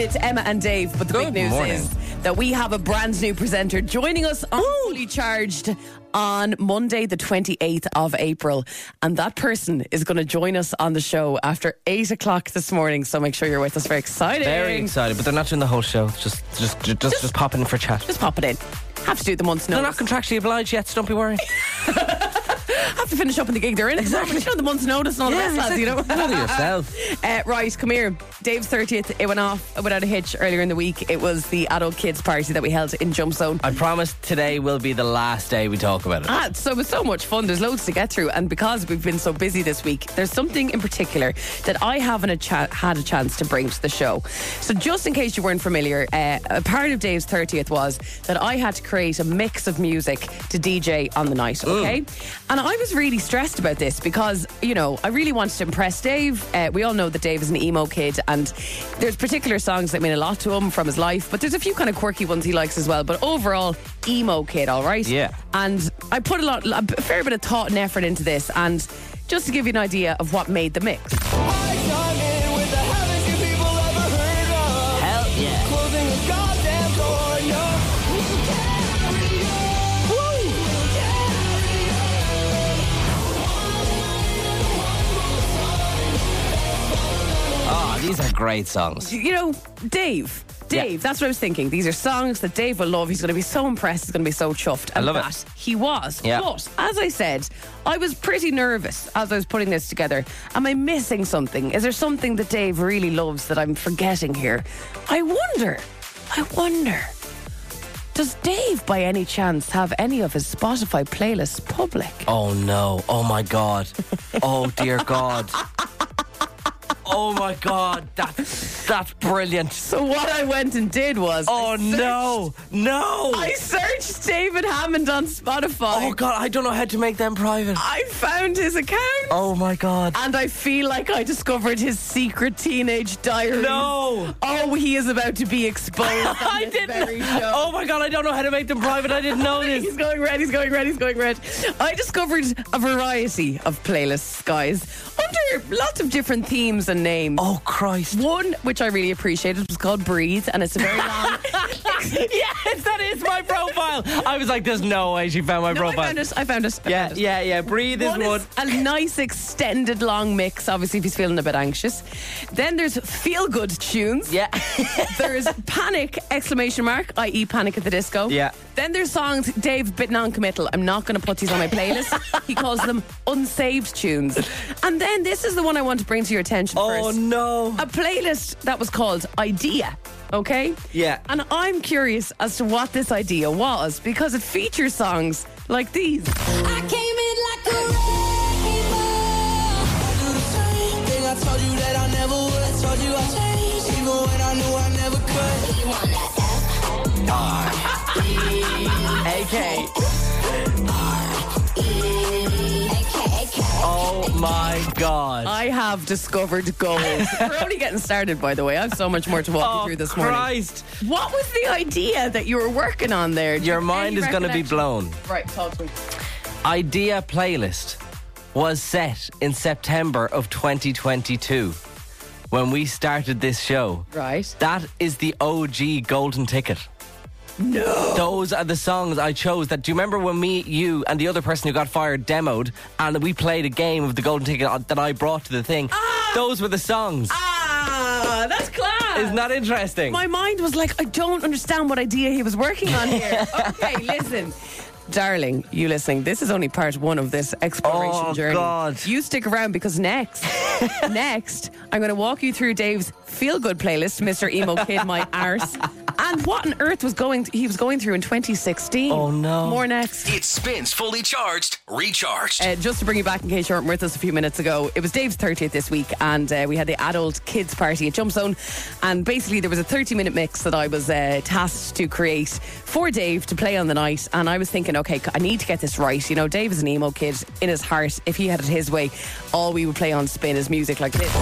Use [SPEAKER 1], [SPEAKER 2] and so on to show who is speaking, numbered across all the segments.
[SPEAKER 1] It's Emma and Dave, but the big news is that we have a brand new presenter joining us on Fully Charged on Monday the 28th of April, and that person is going to join us on the show after 8 o'clock this morning, so make sure you're with us. Very exciting.
[SPEAKER 2] Very excited, but they're not doing the whole show. Just pop in for chat.
[SPEAKER 1] Just pop it in. Have to do it the month's notice.
[SPEAKER 2] They're not contractually obliged yet, so don't be worrying.
[SPEAKER 1] Have to finish up in the gig they're in. Exactly. You know, the month's notice and all the rest, lads, you know.
[SPEAKER 2] Know yourself.
[SPEAKER 1] Right, come here. Dave's 30th, it went off without a hitch earlier in the week. It was the adult kids party that we held in Jump Zone.
[SPEAKER 2] I promise today will be the last day we talk about it.
[SPEAKER 1] So it was so much fun. There's loads to get through, and because we've been so busy this week, there's something in particular that I haven't had a chance to bring to the show. So just in case you weren't familiar, a part of Dave's 30th was that I had to create a mix of music to DJ on the night, okay? And I was really stressed about this because, you know, I really wanted to impress Dave. We all know that Dave is an emo kid, and there's particular songs that mean a lot to him from his life, but there's a few kind of quirky ones he likes as well. But overall, emo kid, all right?
[SPEAKER 2] Yeah.
[SPEAKER 1] And I put a fair bit of thought and effort into this, and just to give you an idea of what made the mix.
[SPEAKER 2] Hell yeah. Oh, these are great songs.
[SPEAKER 1] You know, Dave,
[SPEAKER 2] Yeah.
[SPEAKER 1] that's what I was thinking. These are songs that Dave will love. He's going to be so impressed. He's going to be so chuffed. And
[SPEAKER 2] love
[SPEAKER 1] that
[SPEAKER 2] it.
[SPEAKER 1] he was.
[SPEAKER 2] Yeah.
[SPEAKER 1] But, as I said, I was pretty nervous as I was putting this together. Am I missing something? Is there something that Dave really loves that I'm forgetting here? I wonder. Does Dave, by any chance, have any of his Spotify playlists public?
[SPEAKER 2] Oh no. Oh my God. Oh dear God. Oh my God. That's brilliant.
[SPEAKER 1] So what I went and did was...
[SPEAKER 2] Oh no.
[SPEAKER 1] I searched David Hammond on Spotify.
[SPEAKER 2] Oh God, I don't know how to make them private.
[SPEAKER 1] I found his account.
[SPEAKER 2] Oh my God.
[SPEAKER 1] And I feel like I discovered his secret teenage diary.
[SPEAKER 2] No.
[SPEAKER 1] Oh, he is about to be exposed.
[SPEAKER 2] I didn't. Oh my God, I don't know how to make them private. I didn't know this.
[SPEAKER 1] He's going red. I discovered a variety of playlists, guys, under lots of different themes and names.
[SPEAKER 2] Oh Christ.
[SPEAKER 1] One, which I really appreciated, was called Breathe, and it's a very long...
[SPEAKER 2] Yes, that is my profile. I was like, there's no way she found my profile.
[SPEAKER 1] I found it.
[SPEAKER 2] Yeah. Breathe is one.
[SPEAKER 1] A nice extended long mix, obviously, if he's feeling a bit anxious. Then there's feel-good tunes.
[SPEAKER 2] Yeah.
[SPEAKER 1] There's Panic, ! i.e. Panic at the Disco.
[SPEAKER 2] Yeah.
[SPEAKER 1] Then there's songs, Dave, a bit non-committal. I'm not going to put these on my playlist. He calls them unsaved tunes. And then this is the one I want to bring to your attention first.
[SPEAKER 2] Oh no.
[SPEAKER 1] A playlist that was called Idea. Okay?
[SPEAKER 2] Yeah.
[SPEAKER 1] And I'm curious as to what this idea was, because it features songs like these.
[SPEAKER 3] I came in like a rainbow. I do the same thing I told you that I never would. I told you I changed, even when I knew I never could. You want that
[SPEAKER 2] AK. Oh my God.
[SPEAKER 1] I have discovered gold. We're only getting started, by the way. I have so much more to walk you through this morning.
[SPEAKER 2] Christ.
[SPEAKER 1] What was the idea that you were working on there?
[SPEAKER 2] Your mind is going to be blown.
[SPEAKER 1] Right, talk to me.
[SPEAKER 2] Idea playlist was set in September of 2022 when we started this show.
[SPEAKER 1] Right.
[SPEAKER 2] That is the OG golden ticket.
[SPEAKER 1] No.
[SPEAKER 2] Those are the songs I chose. Do you remember when me, you, and the other person who got fired demoed, and we played a game of the golden ticket that I brought to the thing? Those were the songs.
[SPEAKER 1] That's class.
[SPEAKER 2] Isn't that interesting?
[SPEAKER 1] My mind was like, I don't understand what idea he was working on here. Okay, listen. Darling, you listening, this is only part one of this exploration journey.
[SPEAKER 2] God.
[SPEAKER 1] You stick around, because next, I'm going to walk you through Dave's feel-good playlist, Mr. Emo Kid, my arse, and what on earth he was going through in 2016.
[SPEAKER 2] Oh no.
[SPEAKER 1] More next.
[SPEAKER 4] It spins fully charged, recharged.
[SPEAKER 1] Just to bring you back in case you weren't with us a few minutes ago, it was Dave's 30th this week, and we had the adult kids party at Jump Zone, and basically there was a 30-minute mix that I was tasked to create for Dave to play on the night, and I was thinking, okay, I need to get this right. You know, Dave is an emo kid in his heart. If he had it his way, all we would play on spin is music like this.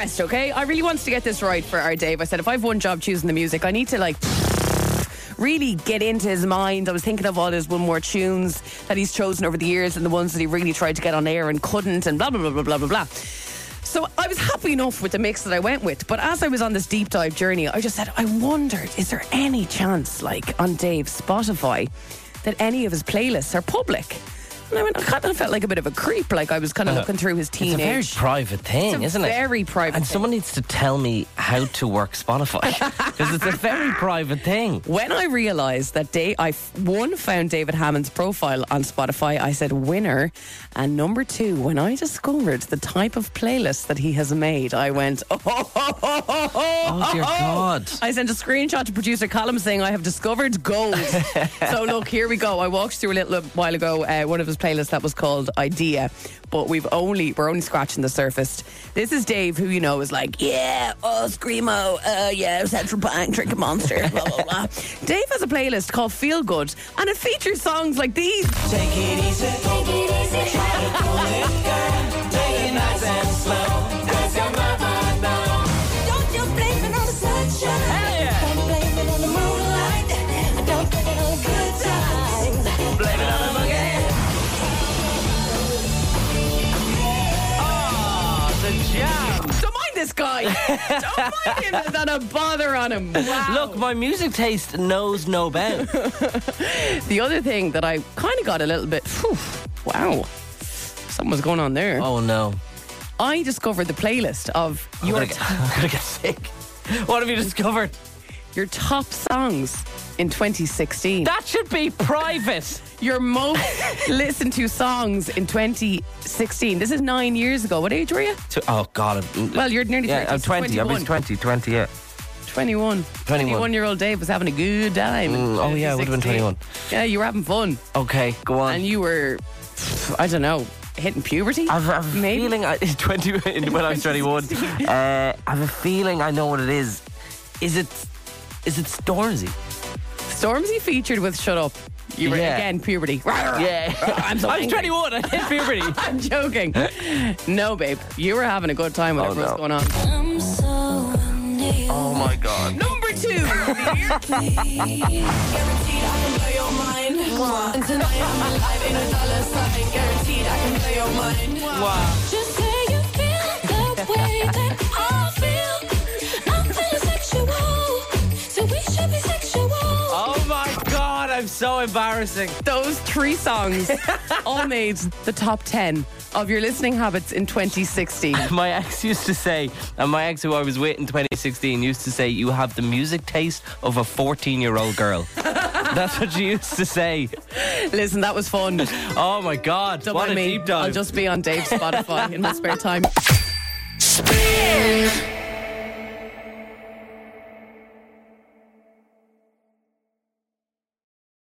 [SPEAKER 1] stressed, okay? I really wanted to get this right for our Dave. I said, if I have one job choosing the music, I need to really get into his mind. I was thinking of all his One More tunes that he's chosen over the years and the ones that he really tried to get on air and couldn't and blah, blah, blah, blah, blah, blah, blah. So I was happy enough with the mix that I went with. But as I was on this deep dive journey, I just said, I wondered, is there any chance, on Dave's Spotify, that any of his playlists are public? And I kind of felt like a bit of a creep. I was kind of looking through his teenage.
[SPEAKER 2] It's a very private thing, isn't it?
[SPEAKER 1] Very private.
[SPEAKER 2] And someone needs to tell me how to work Spotify because it's a very private thing.
[SPEAKER 1] When I realised that I found David Hammond's profile on Spotify, I said winner. And number 2, when I discovered the type of playlist that he has made, I went,
[SPEAKER 2] oh dear God.
[SPEAKER 1] I sent a screenshot to producer Colin saying I have discovered gold. So look, here we go. I walked through a little while ago one of his playlist that was called Idea, but we're only scratching the surface. This is Dave, who is Screamo, Central Bank, Drink a Monster, blah blah blah. Dave has a playlist called Feel Good, and it features songs like these.
[SPEAKER 3] Take it easy, try to pull it, girl. Take it nice and slow, 'cause your mama knows. Don't you blame it on the sunshine.
[SPEAKER 2] Hell yeah.
[SPEAKER 3] Don't blame it on the moonlight. Don't blame it on the good times.
[SPEAKER 2] Blame it on the boogie. The jam.
[SPEAKER 1] Don't mind this guy. Don't mind him. There's not a bother on him. Wow.
[SPEAKER 2] Look, my music taste knows no bounds.
[SPEAKER 1] The other thing that I kind of got a little bit, wow, something was going on there.
[SPEAKER 2] Oh no.
[SPEAKER 1] I discovered the playlist of
[SPEAKER 2] I'm gonna get sick. What have you discovered?
[SPEAKER 1] your top songs in 2016.
[SPEAKER 2] That should be private.
[SPEAKER 1] Your most listened to songs in 2016. This is 9 years ago. What age were you?
[SPEAKER 2] Oh God.
[SPEAKER 1] Well, you're nearly 30.
[SPEAKER 2] I'm 20. I was 20, yeah.
[SPEAKER 1] 21. 21-year-old Dave was having a good time.
[SPEAKER 2] Oh yeah, I would have been 21.
[SPEAKER 1] Yeah, you were having fun.
[SPEAKER 2] Okay, go on.
[SPEAKER 1] And you were, I don't know, hitting puberty?
[SPEAKER 2] I've a
[SPEAKER 1] Maybe?
[SPEAKER 2] feeling when I was 21. I have a feeling I know what it is. Is it Stormzy?
[SPEAKER 1] Stormzy featured with Shut Up. You were, again, puberty.
[SPEAKER 2] Yeah.
[SPEAKER 1] I'm so
[SPEAKER 2] I was
[SPEAKER 1] angry.
[SPEAKER 2] 21. I hit puberty.
[SPEAKER 1] I'm joking. No, babe. You were having a good time, whatever was going on.
[SPEAKER 3] I'm so new.
[SPEAKER 2] Oh my God.
[SPEAKER 1] Number 2.
[SPEAKER 3] Guaranteed I can blow your mind. And tonight I'm alive in a dollar sign. Guaranteed I can blow your mind.
[SPEAKER 2] Wow.
[SPEAKER 3] Just say you feel the way that I feel. I'm feeling sexual, so we should be sexual.
[SPEAKER 2] Oh my God, I'm so embarrassing.
[SPEAKER 1] Those 3 songs all made the top 10 of your listening habits in 2016.
[SPEAKER 2] My ex used to say, and my ex who I was with in 2016 used to say, you have the music taste of a 14-year-old girl. That's what she used to say.
[SPEAKER 1] Listen, that was fun.
[SPEAKER 2] Oh my God,
[SPEAKER 1] Don't
[SPEAKER 2] what
[SPEAKER 1] mind
[SPEAKER 2] a
[SPEAKER 1] me.
[SPEAKER 2] deep dive.
[SPEAKER 1] I'll just be on Dave's Spotify in my spare time.
[SPEAKER 3] Spin.